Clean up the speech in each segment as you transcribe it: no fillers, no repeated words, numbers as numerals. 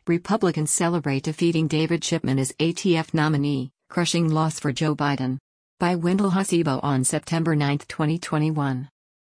Republicans celebrate defeating David Chipman as ATF nominee, crushing loss for Joe Biden. By Wendell Hasibo on September 9, 2021.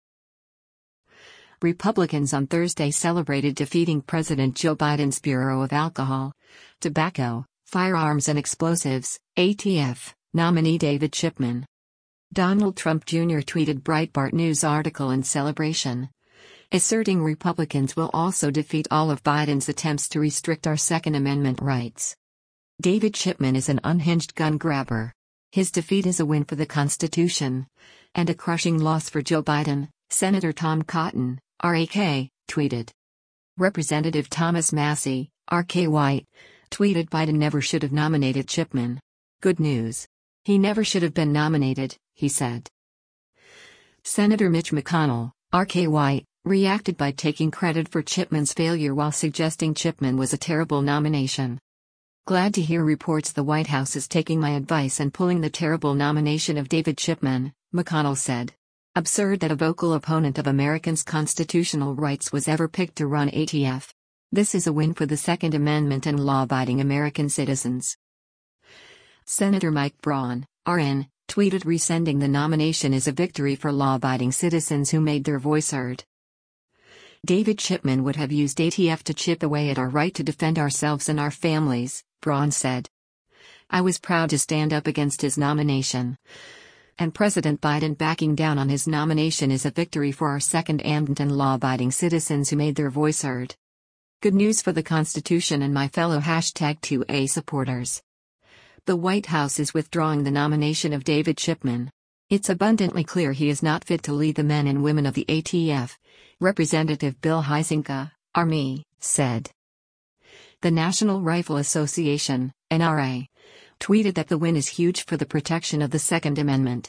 Republicans on Thursday celebrated defeating President Joe Biden's Bureau of Alcohol, Tobacco, Firearms and Explosives, ATF, nominee David Chipman. Donald Trump Jr. tweeted Breitbart News article in celebration, asserting Republicans will also defeat all of Biden's attempts to restrict our Second Amendment rights. David Chipman is an unhinged gun grabber. His defeat is a win for the Constitution, and a crushing loss for Joe Biden, Senator Tom Cotton, RAK, tweeted. Representative Thomas Massie, RK White, tweeted Biden never should have nominated Chipman. Good news. He never should have been nominated, he said. Senator Mitch McConnell, RK White, reacted by taking credit for Chipman's failure while suggesting Chipman was a terrible nomination. Glad to hear reports the White House is taking my advice and pulling the terrible nomination of David Chipman, McConnell said. Absurd that a vocal opponent of Americans' constitutional rights was ever picked to run ATF. This is a win for the Second Amendment and law-abiding American citizens. Senator Mike Braun, RN, tweeted rescinding the nomination is a victory for law-abiding citizens who made their voice heard. David Chipman would have used ATF to chip away at our right to defend ourselves and our families, Braun said. I was proud to stand up against his nomination. And President Biden backing down on his nomination is a victory for our Second Amendment and law-abiding citizens who made their voice heard. Good news for the Constitution and my fellow #2A supporters. The White House is withdrawing the nomination of David Chipman. It's abundantly clear he is not fit to lead the men and women of the ATF, Representative Bill Huizenga, RME, said. The National Rifle Association, NRA, tweeted that the win is huge for the protection of the Second Amendment.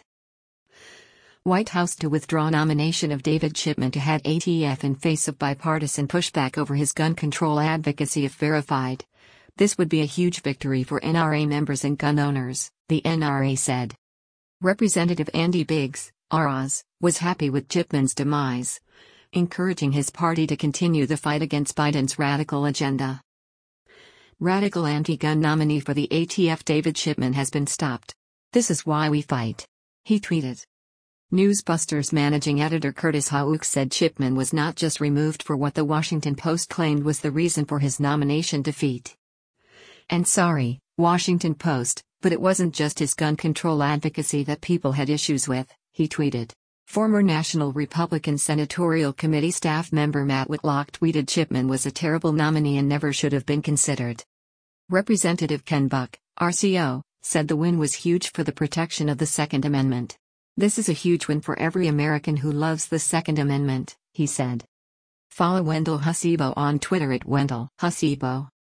White House to withdraw nomination of David Chipman to head ATF in face of bipartisan pushback over his gun control advocacy if verified. This would be a huge victory for NRA members and gun owners, the NRA said. Representative Andy Biggs, ROZ, was happy with Chipman's demise, encouraging his party to continue the fight against Biden's radical agenda. Radical anti-gun nominee for the ATF David Chipman has been stopped. This is why we fight, he tweeted. Newsbusters managing editor Curtis Houck said Chipman was not just removed for what the Washington Post claimed was the reason for his nomination defeat. And sorry, Washington Post, but it wasn't just his gun control advocacy that people had issues with, he tweeted. Former National Republican Senatorial Committee staff member Matt Whitlock tweeted Chipman was a terrible nominee and never should have been considered. Representative Ken Buck, RCO, said the win was huge for the protection of the Second Amendment. This is a huge win for every American who loves the Second Amendment, he said. Follow Wendell Hasibo on Twitter at Wendell Hasibo.